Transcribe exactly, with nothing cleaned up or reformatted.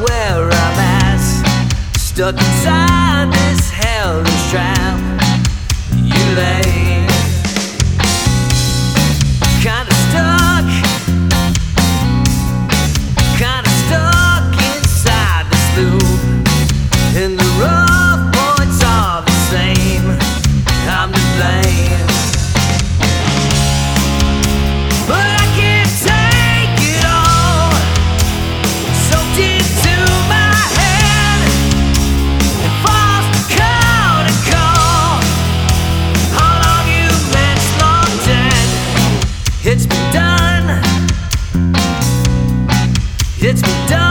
where I'm at, stuck inside this hellish trap you lay. Kinda stuck, kinda stuck inside this loop, and the rough points are the same. I'm to blame, but I can't take it all soaked into my head. It falls to cold and call. How long you meant long dead? It's been done. It's been done.